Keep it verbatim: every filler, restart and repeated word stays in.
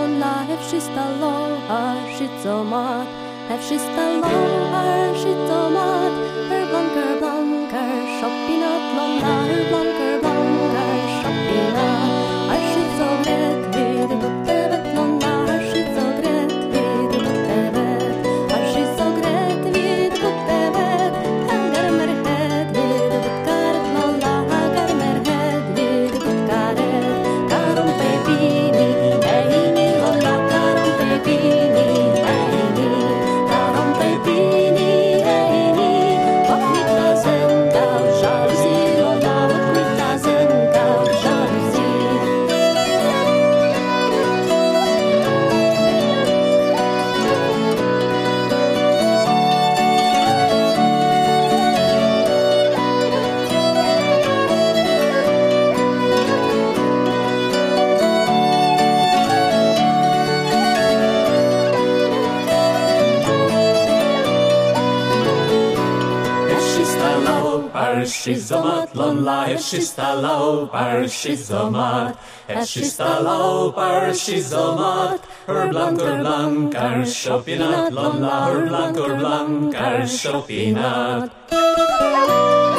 lolla hefshistalo har schizomat hefshistalo har schizomat her blanker blanker shoppinat lolla her blanker blanker shoppinat har schizogret vid buttevet lolla har schizogret vid buttevet har schizogret vid buttevet hagar merhed vid butkaret lolla hagar merhed vid butkaret karom pepini eini lolla karom pepini eini karom pepini eini what mit lazen kau jalousie lolla what mit lazen kau jalousie Shizomat lon life shistalo par shizomat shistalo par shizomat her blank her blank ar shopinat lon la her blank her blank ar shopinat